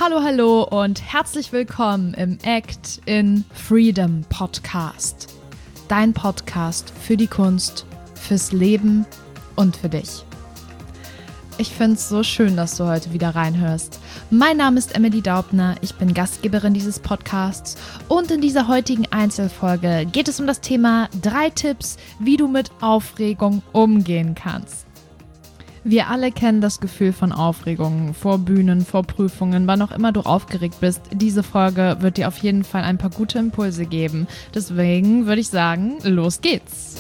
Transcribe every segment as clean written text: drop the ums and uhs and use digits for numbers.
Hallo und herzlich willkommen im Act in Freedom Podcast. Dein Podcast für die Kunst, fürs Leben und für dich. Ich finde es so schön, dass du heute wieder reinhörst. Mein Name ist Emily Daubner, ich bin Gastgeberin dieses Podcasts und in dieser heutigen Einzelfolge geht es um das Thema 3 Tipps, wie du mit Aufregung umgehen kannst. Wir alle kennen das Gefühl von Aufregung vor Bühnen, vor Prüfungen, wann auch immer du aufgeregt bist. Diese Folge wird dir auf jeden Fall ein paar gute Impulse geben. Deswegen würde ich sagen, los geht's!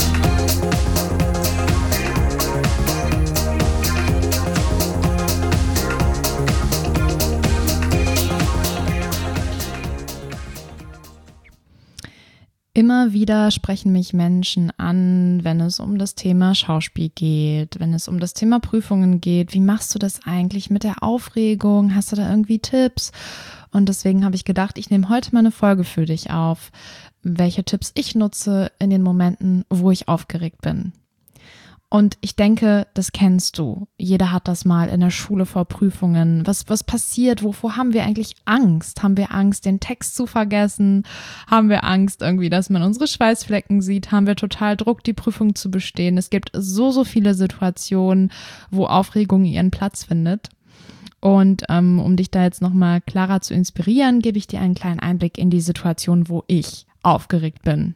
Immer wieder sprechen mich Menschen an, wenn es um das Thema Schauspiel geht, wenn es um das Thema Prüfungen geht. Wie machst du das eigentlich mit der Aufregung? Hast du da irgendwie Tipps? Und deswegen habe ich gedacht, ich nehme heute mal eine Folge für dich auf, welche Tipps ich nutze in den Momenten, wo ich aufgeregt bin. Und ich denke, das kennst du. Jeder hat das mal in der Schule vor Prüfungen. Was passiert? Wovor haben wir eigentlich Angst? Haben wir Angst, den Text zu vergessen? Haben wir Angst irgendwie, dass man unsere Schweißflecken sieht? Haben wir total Druck, die Prüfung zu bestehen? Es gibt so viele Situationen, wo Aufregung ihren Platz findet. Und um dich da jetzt nochmal klarer zu inspirieren, gebe ich dir einen kleinen Einblick in die Situation, wo ich aufgeregt bin.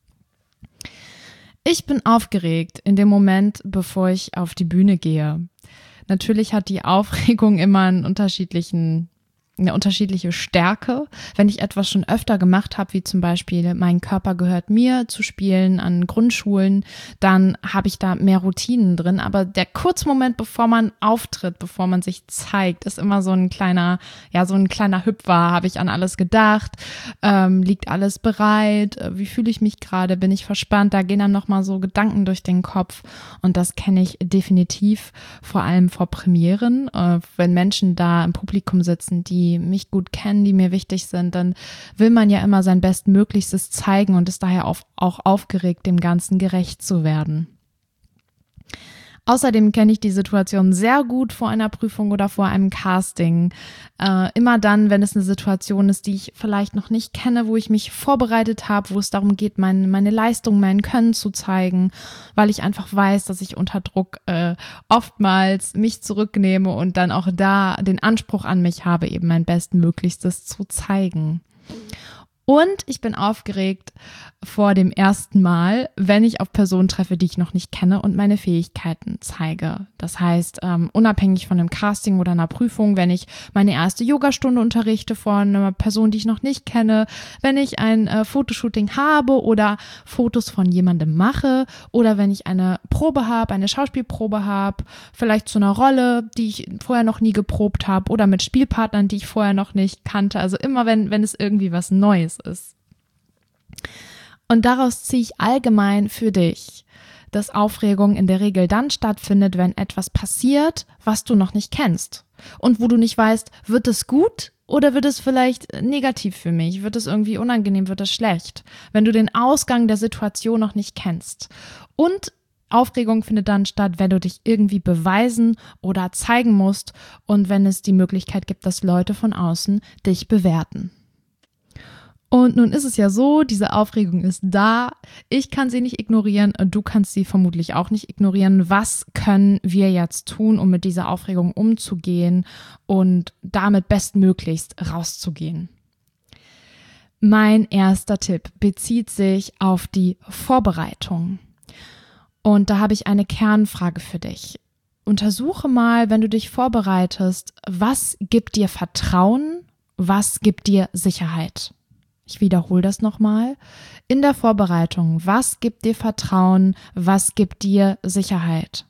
Ich bin aufgeregt in dem Moment, bevor ich auf die Bühne gehe. Natürlich hat die Aufregung immer eine unterschiedliche Stärke. Wenn ich etwas schon öfter gemacht habe, wie zum Beispiel Mein Körper gehört mir zu spielen an Grundschulen, dann habe ich da mehr Routinen drin. Aber der Kurzmoment, bevor man auftritt, bevor man sich zeigt, ist immer so ein kleiner Hüpfer. Habe ich an alles gedacht? Liegt alles bereit? Wie fühle ich mich gerade? Bin ich verspannt? Da gehen dann nochmal so Gedanken durch den Kopf. Und das kenne ich definitiv, vor allem vor Premieren. Wenn Menschen da im Publikum sitzen, die mich gut kennen, die mir wichtig sind, dann will man ja immer sein Bestmöglichstes zeigen und ist daher auch aufgeregt, dem Ganzen gerecht zu werden. Außerdem kenne ich die Situation sehr gut vor einer Prüfung oder vor einem Casting. Immer dann, wenn es eine Situation ist, die ich vielleicht noch nicht kenne, wo ich mich vorbereitet habe, wo es darum geht, meine Leistung, mein Können zu zeigen, weil ich einfach weiß, dass ich unter Druck oftmals mich zurücknehme und dann auch da den Anspruch an mich habe, eben mein Bestmöglichstes zu zeigen. Und ich bin aufgeregt vor dem ersten Mal, wenn ich auf Personen treffe, die ich noch nicht kenne und meine Fähigkeiten zeige. Das heißt, unabhängig von einem Casting oder einer Prüfung, wenn ich meine erste Yogastunde unterrichte vor einer Person, die ich noch nicht kenne, wenn ich ein Fotoshooting habe oder Fotos von jemandem mache oder wenn ich eine Probe habe, eine Schauspielprobe habe, vielleicht zu einer Rolle, die ich vorher noch nie geprobt habe oder mit Spielpartnern, die ich vorher noch nicht kannte. Also immer, wenn es irgendwie was Neues ist. Und daraus ziehe ich allgemein für dich, dass Aufregung in der Regel dann stattfindet, wenn etwas passiert, was du noch nicht kennst und wo du nicht weißt, wird es gut oder wird es vielleicht negativ für mich, wird es irgendwie unangenehm, wird es schlecht, wenn du den Ausgang der Situation noch nicht kennst. Und Aufregung findet dann statt, wenn du dich irgendwie beweisen oder zeigen musst und wenn es die Möglichkeit gibt, dass Leute von außen dich bewerten. Und nun ist es ja so, diese Aufregung ist da, ich kann sie nicht ignorieren, du kannst sie vermutlich auch nicht ignorieren. Was können wir jetzt tun, um mit dieser Aufregung umzugehen und damit bestmöglichst rauszugehen? Mein erster Tipp bezieht sich auf die Vorbereitung. Und da habe ich eine Kernfrage für dich. Untersuche mal, wenn du dich vorbereitest, was gibt dir Vertrauen, was gibt dir Sicherheit? Ich wiederhole das nochmal. In der Vorbereitung, was gibt dir Vertrauen, was gibt dir Sicherheit?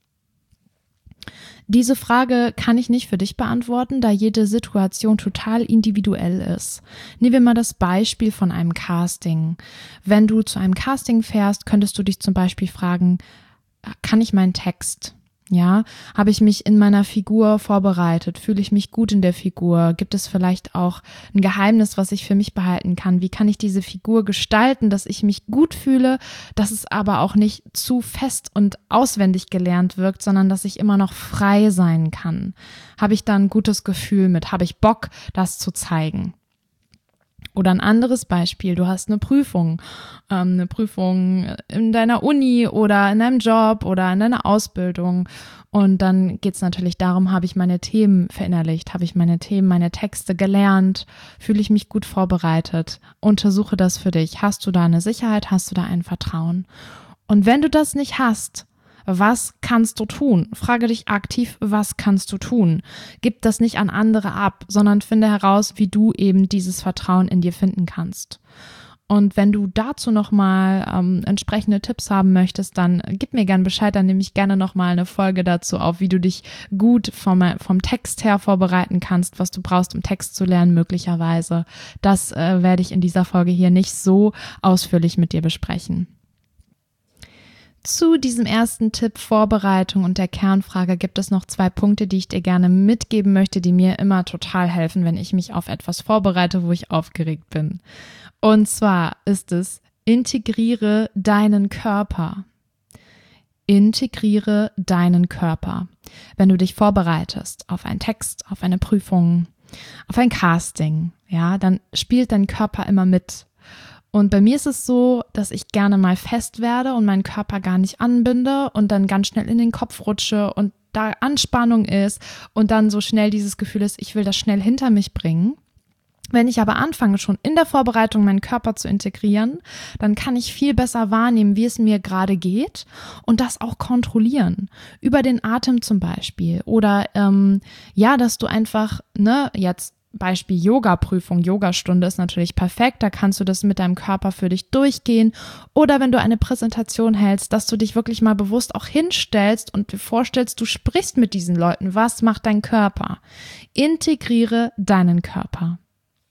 Diese Frage kann ich nicht für dich beantworten, da jede Situation total individuell ist. Nehmen wir mal das Beispiel von einem Casting. Wenn du zu einem Casting fährst, könntest du dich zum Beispiel fragen, kann ich meinen Text? Ja, habe ich mich in meiner Figur vorbereitet? Fühle ich mich gut in der Figur? Gibt es vielleicht auch ein Geheimnis, was ich für mich behalten kann? Wie kann ich diese Figur gestalten, dass ich mich gut fühle, dass es aber auch nicht zu fest und auswendig gelernt wirkt, sondern dass ich immer noch frei sein kann? Habe ich da ein gutes Gefühl mit? Habe ich Bock, das zu zeigen? Oder ein anderes Beispiel, du hast eine Prüfung in deiner Uni oder in deinem Job oder in deiner Ausbildung, und dann geht es natürlich darum, habe ich meine Themen verinnerlicht, habe ich meine Themen, meine Texte gelernt, fühle ich mich gut vorbereitet, untersuche das für dich, hast du da eine Sicherheit, hast du da ein Vertrauen? Und wenn du das nicht hast, was kannst du tun? Frage dich aktiv, was kannst du tun? Gib das nicht an andere ab, sondern finde heraus, wie du eben dieses Vertrauen in dir finden kannst. Und wenn du dazu nochmal entsprechende Tipps haben möchtest, dann gib mir gerne Bescheid, dann nehme ich gerne nochmal eine Folge dazu auf, wie du dich gut vom Text her vorbereiten kannst, was du brauchst, um Text zu lernen möglicherweise. Das werde ich in dieser Folge hier nicht so ausführlich mit dir besprechen. Zu diesem ersten Tipp Vorbereitung und der Kernfrage gibt es noch 2 Punkte, die ich dir gerne mitgeben möchte, die mir immer total helfen, wenn ich mich auf etwas vorbereite, wo ich aufgeregt bin. Und zwar ist es: integriere deinen Körper. Integriere deinen Körper. Wenn du dich vorbereitest auf einen Text, auf eine Prüfung, auf ein Casting, ja, dann spielt dein Körper immer mit. Und bei mir ist es so, dass ich gerne mal fest werde und meinen Körper gar nicht anbinde und dann ganz schnell in den Kopf rutsche und da Anspannung ist und dann so schnell dieses Gefühl ist, ich will das schnell hinter mich bringen. Wenn ich aber anfange, schon in der Vorbereitung meinen Körper zu integrieren, dann kann ich viel besser wahrnehmen, wie es mir gerade geht und das auch kontrollieren. Über den Atem zum Beispiel. Oder dass du einfach, jetzt Beispiel Yoga-Prüfung, Yogastunde ist natürlich perfekt, da kannst du das mit deinem Körper für dich durchgehen. Oder wenn du eine Präsentation hältst, dass du dich wirklich mal bewusst auch hinstellst und dir vorstellst, du sprichst mit diesen Leuten. Was macht dein Körper? Integriere deinen Körper.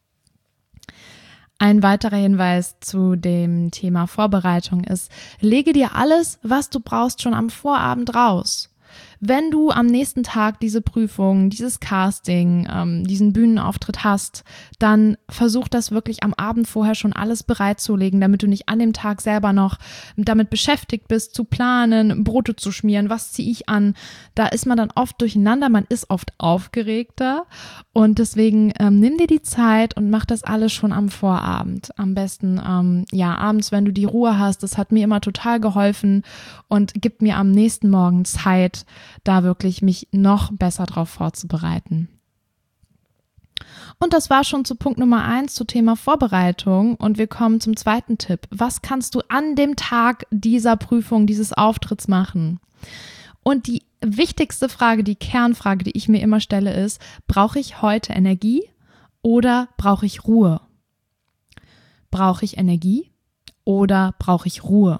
Ein weiterer Hinweis zu dem Thema Vorbereitung ist: lege dir alles, was du brauchst, schon am Vorabend raus. Wenn du am nächsten Tag diese Prüfung, dieses Casting, diesen Bühnenauftritt hast, dann versuch das wirklich am Abend vorher schon alles bereitzulegen, damit du nicht an dem Tag selber noch damit beschäftigt bist, zu planen, Brote zu schmieren, was ziehe ich an. Da ist man dann oft durcheinander, man ist oft aufgeregter und deswegen nimm dir die Zeit und mach das alles schon am Vorabend. Am besten abends, wenn du die Ruhe hast. Das hat mir immer total geholfen und gibt mir am nächsten Morgen Zeit, da wirklich mich noch besser drauf vorzubereiten. Und das war schon zu Punkt Nummer 1 zu Thema Vorbereitung und wir kommen zum zweiten Tipp. Was kannst du an dem Tag dieser Prüfung, dieses Auftritts machen? Und die wichtigste Frage, die Kernfrage, die ich mir immer stelle, ist: brauche ich heute Energie oder brauche ich Ruhe? Brauche ich Energie oder brauche ich Ruhe?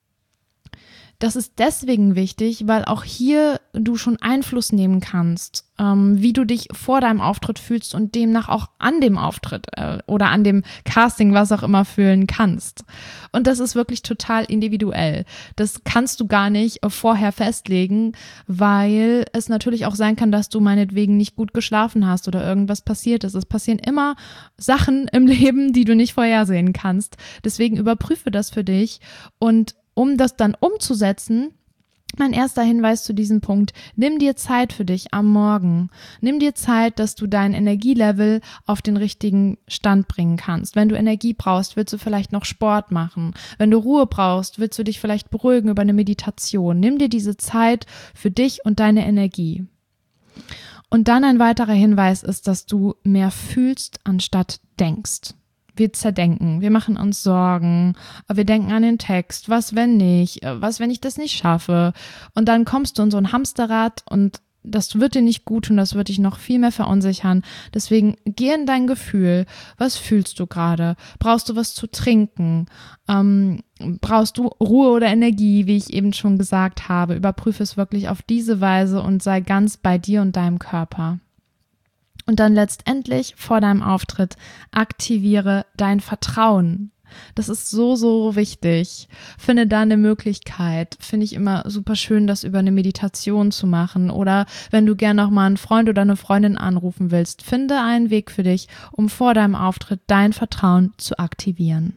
Das ist deswegen wichtig, weil auch hier du schon Einfluss nehmen kannst, wie du dich vor deinem Auftritt fühlst und demnach auch an dem Auftritt oder an dem Casting, was auch immer, fühlen kannst. Und das ist wirklich total individuell. Das kannst du gar nicht vorher festlegen, weil es natürlich auch sein kann, dass du meinetwegen nicht gut geschlafen hast oder irgendwas passiert ist. Es passieren immer Sachen im Leben, die du nicht vorhersehen kannst. Deswegen überprüfe das für dich und um das dann umzusetzen, mein erster Hinweis zu diesem Punkt: nimm dir Zeit für dich am Morgen. Nimm dir Zeit, dass du dein Energielevel auf den richtigen Stand bringen kannst. Wenn du Energie brauchst, willst du vielleicht noch Sport machen. Wenn du Ruhe brauchst, willst du dich vielleicht beruhigen über eine Meditation. Nimm dir diese Zeit für dich und deine Energie. Und dann ein weiterer Hinweis ist, dass du mehr fühlst, anstatt denkst. Wir zerdenken, wir machen uns Sorgen, wir denken an den Text, was wenn nicht, was wenn ich das nicht schaffe, und dann kommst du in so ein Hamsterrad und das wird dir nicht gut tun, das wird dich noch viel mehr verunsichern. Deswegen geh in dein Gefühl, was fühlst du gerade? Brauchst du was zu trinken? Brauchst du Ruhe oder Energie, wie ich eben schon gesagt habe? Überprüfe es wirklich auf diese Weise und sei ganz bei dir und deinem Körper. Und dann letztendlich vor deinem Auftritt aktiviere dein Vertrauen. Das ist so, so wichtig. Finde da eine Möglichkeit. Finde ich immer super schön, das über eine Meditation zu machen. Oder wenn du gerne noch mal einen Freund oder eine Freundin anrufen willst, finde einen Weg für dich, um vor deinem Auftritt dein Vertrauen zu aktivieren.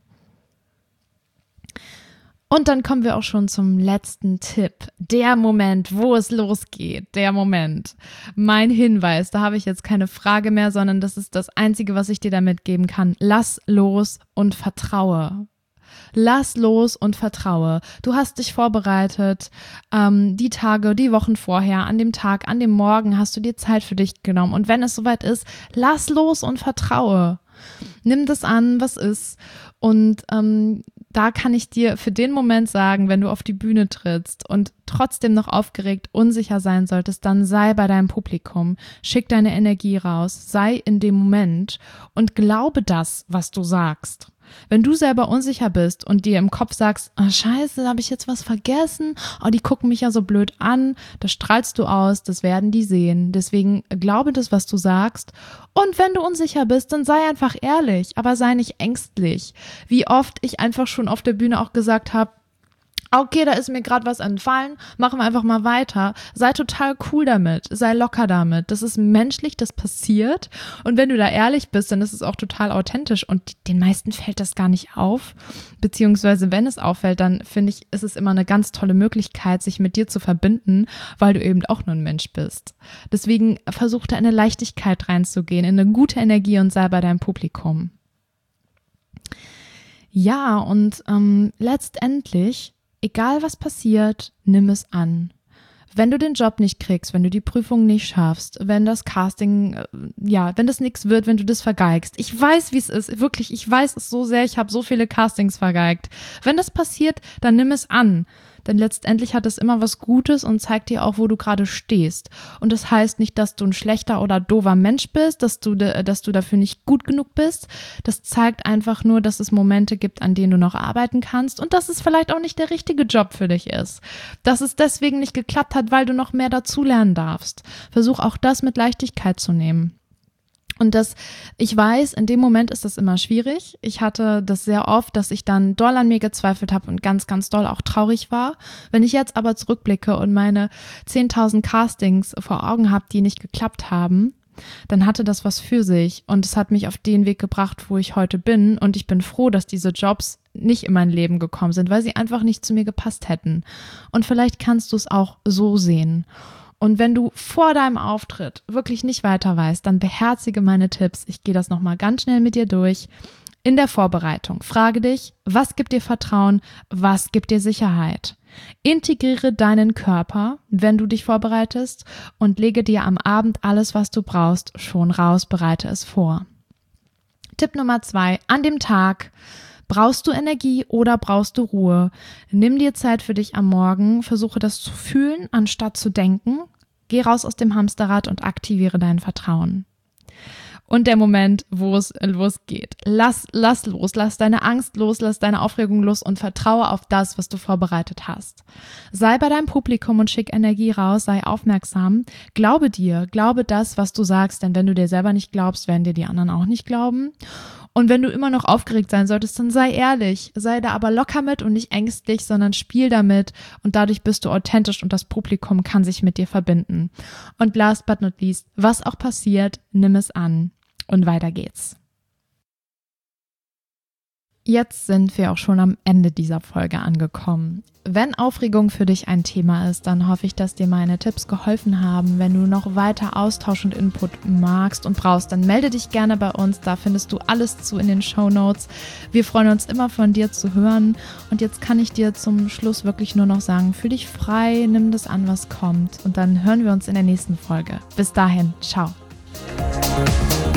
Und dann kommen wir auch schon zum letzten Tipp. Der Moment, wo es losgeht. Der Moment. Mein Hinweis, da habe ich jetzt keine Frage mehr, sondern das ist das Einzige, was ich dir da mitgeben kann. Lass los und vertraue. Lass los und vertraue. Du hast dich vorbereitet, die Tage, die Wochen vorher, an dem Tag, an dem Morgen hast du dir Zeit für dich genommen. Und wenn es soweit ist, lass los und vertraue. Nimm das an, was ist. Und da kann ich dir für den Moment sagen, wenn du auf die Bühne trittst und trotzdem noch aufgeregt, unsicher sein solltest, dann sei bei deinem Publikum, schick deine Energie raus, sei in dem Moment und glaube das, was du sagst. Wenn du selber unsicher bist und dir im Kopf sagst, scheiße, habe ich jetzt was vergessen? Oh, die gucken mich ja so blöd an. Das strahlst du aus, das werden die sehen. Deswegen glaube das, was du sagst. Und wenn du unsicher bist, dann sei einfach ehrlich, aber sei nicht ängstlich. Wie oft ich einfach schon auf der Bühne auch gesagt habe, okay, da ist mir gerade was entfallen, machen wir einfach mal weiter. Sei total cool damit, sei locker damit. Das ist menschlich, das passiert. Und wenn du da ehrlich bist, dann ist es auch total authentisch. Und den meisten fällt das gar nicht auf. Beziehungsweise, wenn es auffällt, dann finde ich, ist es immer eine ganz tolle Möglichkeit, sich mit dir zu verbinden, weil du eben auch nur ein Mensch bist. Deswegen versuch da in eine Leichtigkeit reinzugehen, in eine gute Energie und sei bei deinem Publikum. Ja, und letztendlich, egal was passiert, nimm es an. Wenn du den Job nicht kriegst, wenn du die Prüfung nicht schaffst, wenn das Casting, wenn das nichts wird, wenn du das vergeigst. Ich weiß, wie es ist, wirklich, ich weiß es so sehr, ich habe so viele Castings vergeigt. Wenn das passiert, dann nimm es an. Denn letztendlich hat es immer was Gutes und zeigt dir auch, wo du gerade stehst. Und das heißt nicht, dass du ein schlechter oder doofer Mensch bist, dass du dafür nicht gut genug bist. Das zeigt einfach nur, dass es Momente gibt, an denen du noch arbeiten kannst und dass es vielleicht auch nicht der richtige Job für dich ist. Dass es deswegen nicht geklappt hat, weil du noch mehr dazulernen darfst. Versuch auch das mit Leichtigkeit zu nehmen. Und ich weiß, in dem Moment ist das immer schwierig. Ich hatte das sehr oft, dass ich dann doll an mir gezweifelt habe und ganz, ganz doll auch traurig war. Wenn ich jetzt aber zurückblicke und meine 10.000 Castings vor Augen habe, die nicht geklappt haben, dann hatte das was für sich. Und es hat mich auf den Weg gebracht, wo ich heute bin. Und ich bin froh, dass diese Jobs nicht in mein Leben gekommen sind, weil sie einfach nicht zu mir gepasst hätten. Und vielleicht kannst du es auch so sehen. Und wenn du vor deinem Auftritt wirklich nicht weiter weißt, dann beherzige meine Tipps. Ich gehe das nochmal ganz schnell mit dir durch. In der Vorbereitung frage dich, was gibt dir Vertrauen, was gibt dir Sicherheit? Integriere deinen Körper, wenn du dich vorbereitest und lege dir am Abend alles, was du brauchst, schon raus, bereite es vor. Tipp Nummer 2, an dem Tag. Brauchst du Energie oder brauchst du Ruhe? Nimm dir Zeit für dich am Morgen, versuche das zu fühlen, anstatt zu denken. Geh raus aus dem Hamsterrad und aktiviere dein Vertrauen. Und der Moment, wo es losgeht. Lass los, lass deine Angst los, lass deine Aufregung los und vertraue auf das, was du vorbereitet hast. Sei bei deinem Publikum und schick Energie raus, sei aufmerksam. Glaube dir, glaube das, was du sagst, denn wenn du dir selber nicht glaubst, werden dir die anderen auch nicht glauben. Und wenn du immer noch aufgeregt sein solltest, dann sei ehrlich, sei da aber locker mit und nicht ängstlich, sondern spiel damit und dadurch bist du authentisch und das Publikum kann sich mit dir verbinden. Und last but not least, was auch passiert, nimm es an und weiter geht's. Jetzt sind wir auch schon am Ende dieser Folge angekommen. Wenn Aufregung für dich ein Thema ist, dann hoffe ich, dass dir meine Tipps geholfen haben. Wenn du noch weiter Austausch und Input magst und brauchst, dann melde dich gerne bei uns. Da findest du alles zu in den Shownotes. Wir freuen uns immer von dir zu hören. Und jetzt kann ich dir zum Schluss wirklich nur noch sagen, fühl dich frei, nimm das an, was kommt. Und dann hören wir uns in der nächsten Folge. Bis dahin, ciao.